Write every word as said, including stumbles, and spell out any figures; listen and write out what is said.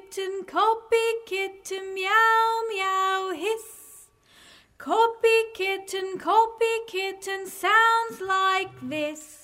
kitten, copy kitten, meow meow hiss. Copy kitten, copy kitten sounds like this.